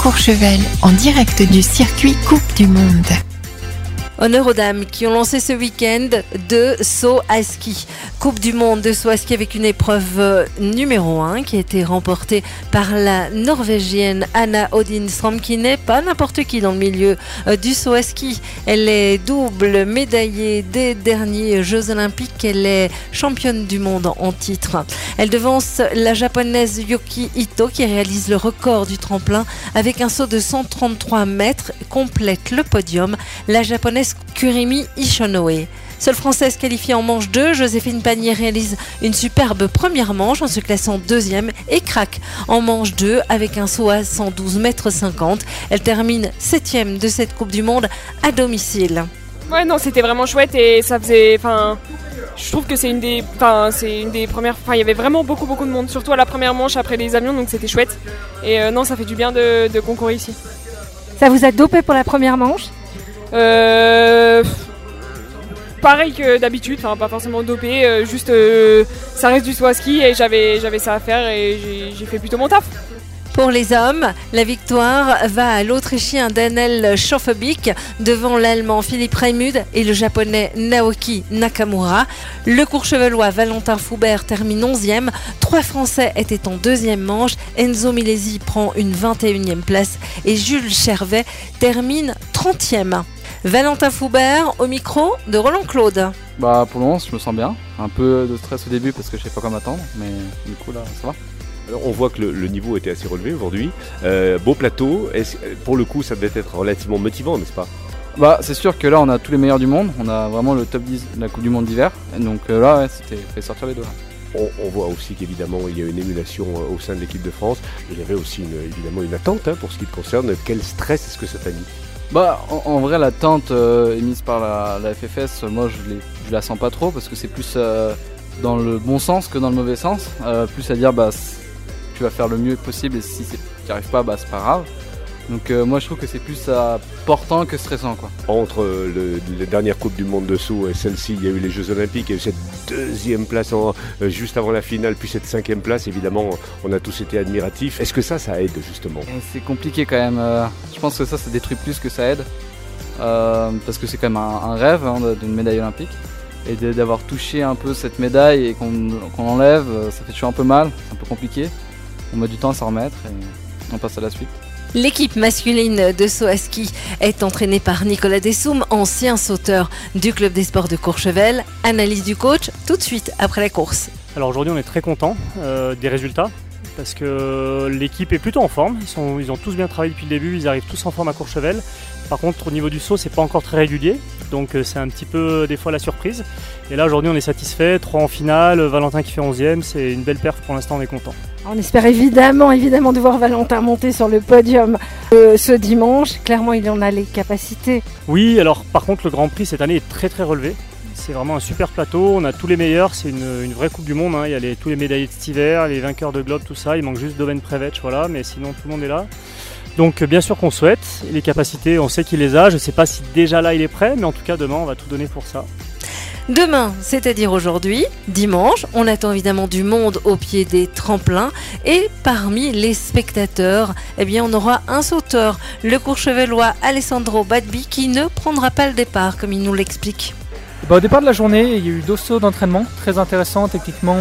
Courchevel en direct du circuit Coupe du Monde. Honneur aux dames qui ont lancé ce week-end de saut à ski. Coupe du monde de saut à ski avec une épreuve numéro 1 qui a été remportée par la Norvégienne Anna Odinstrom, qui n'est pas n'importe qui dans le milieu du saut à ski. Elle est double médaillée des derniers Jeux Olympiques. Elle est championne du monde en titre. Elle devance la japonaise Yuki Ito qui réalise le record du tremplin avec un saut de 133 mètres, complète le podium. La japonaise Kurimi Ishonoe. Seule française qualifiée en manche 2, Joséphine Panier réalise une superbe première manche en se classant deuxième et craque en manche 2 avec un saut à 112,50 mètres. Elle termine 7e de cette Coupe du Monde à domicile. Ouais, non, c'était vraiment chouette et ça faisait. Je trouve que c'est une des premières. Il y avait vraiment beaucoup de monde, surtout à la première manche après les avions, donc c'était chouette. Et non, ça fait du bien de concourir ici. Ça vous a dopé pour la première manche ? Pareil que d'habitude, pas forcément dopé, juste ça reste du saut à ski et j'avais ça à faire et j'ai fait plutôt mon taf. Pour les hommes, la victoire va à l'Autrichien Daniel Schofferbeek devant l'Allemand Philippe Reimuth et le Japonais Naoki Nakamura. Le Courchevelois Valentin Foubert termine 11e. 3 Français étaient en deuxième manche. Enzo Milesi prend une 21e place et Jules Chervet termine 30e. Valentin Foubert au micro de Roland Claude. Pour le moment, je me sens bien. Un peu de stress au début parce que je ne sais pas comment attendre, mais du coup là, ça va. Alors on voit que le niveau était assez relevé aujourd'hui. Beau plateau. Pour le coup, ça devait être relativement motivant, n'est-ce pas ? C'est sûr que là, on a tous les meilleurs du monde. On a vraiment le top 10 de la Coupe du Monde d'hiver. Donc là, c'était fait sortir les deux. On voit aussi qu'évidemment, il y a une émulation au sein de l'équipe de France. Il y avait aussi évidemment une attente pour ce qui te concerne. Quel stress est-ce que ça t'a mis ? En vrai, l'attente émise par la FFS, moi je la sens pas trop parce que c'est plus dans le bon sens que dans le mauvais sens. Plus à dire tu vas faire le mieux possible et si tu n'y arrives pas, c'est pas grave. Donc moi je trouve que c'est plus important que stressant, quoi. Entre la dernière Coupe du Monde de saut et celle-ci, il y a eu les Jeux Olympiques, il y a eu cette deuxième place juste avant la finale, puis cette 5e place, évidemment on a tous été admiratifs. Est-ce que ça aide justement ? C'est compliqué quand même, je pense que ça détruit plus que ça aide, parce que c'est quand même un rêve d'une médaille olympique. Et d'avoir touché un peu cette médaille et qu'on l'enlève, ça fait toujours un peu mal, c'est un peu compliqué. On met du temps à s'en remettre et on passe à la suite. L'équipe masculine de saut à ski est entraînée par Nicolas Dessoum, ancien sauteur du club des sports de Courchevel. Analyse du coach tout de suite après la course. Alors aujourd'hui on est très content des résultats parce que l'équipe est plutôt en forme. Ils ont tous bien travaillé depuis le début, ils arrivent tous en forme à Courchevel. Par contre au niveau du saut c'est pas encore très régulier, donc c'est un petit peu des fois la surprise. Et là aujourd'hui on est satisfait, 3 en finale, Valentin qui fait 11e, c'est une belle perf, pour l'instant on est content. On espère évidemment de voir Valentin monter sur le podium ce dimanche. Clairement, il en a les capacités. Oui, alors par contre, le Grand Prix cette année est très très relevé. C'est vraiment un super plateau, on a tous les meilleurs, c'est une vraie Coupe du Monde. Il y a tous les médaillés de cet hiver, les vainqueurs de Globe, tout ça. Il manque juste Doven Prevetch, voilà, mais sinon tout le monde est là. Donc bien sûr qu'on souhaite, les capacités, on sait qu'il les a. Je ne sais pas si déjà là il est prêt, mais en tout cas demain on va tout donner pour ça. Demain, c'est-à-dire aujourd'hui, dimanche, on attend évidemment du monde au pied des tremplins et parmi les spectateurs, on aura un sauteur, le Courchevelois Alessandro Badbi, qui ne prendra pas le départ comme il nous l'explique. Au départ de la journée, il y a eu 2 sauts d'entraînement très intéressants techniquement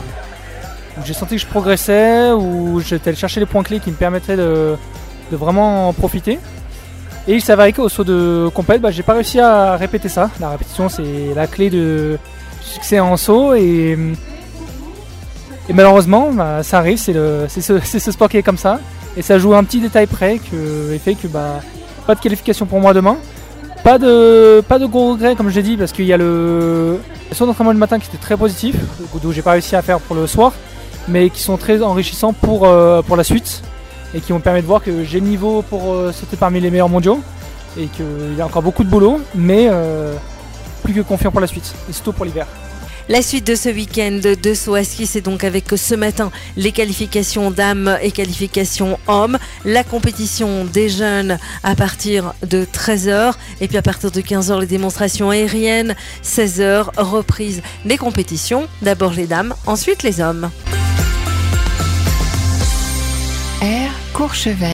où j'ai senti que je progressais, où j'étais allé chercher les points clés qui me permettraient de vraiment en profiter. Et il s'avérait qu'au saut de compète, j'ai pas réussi à répéter ça. La répétition, c'est la clé du succès en saut. Et malheureusement, ça arrive, c'est ce sport qui est comme ça. Et ça joue un petit détail près qui fait que pas de qualification pour moi demain. Pas de gros regrets, comme je l'ai dit, parce qu'il y a le saut d'entraînement du matin qui était très positif, d'où j'ai pas réussi à faire pour le soir, mais qui sont très enrichissants pour la suite. Et qui vont permettre de voir que j'ai le niveau pour sauter parmi les meilleurs mondiaux et qu'il y a encore beaucoup de boulot, mais plus que confiant pour la suite, et surtout pour l'hiver. La suite de ce week-end de saut à ski, c'est donc avec ce matin les qualifications dames et qualifications hommes, la compétition des jeunes à partir de 13h et puis à partir de 15h les démonstrations aériennes, 16h reprise des compétitions, d'abord les dames, ensuite les hommes. Courchevel.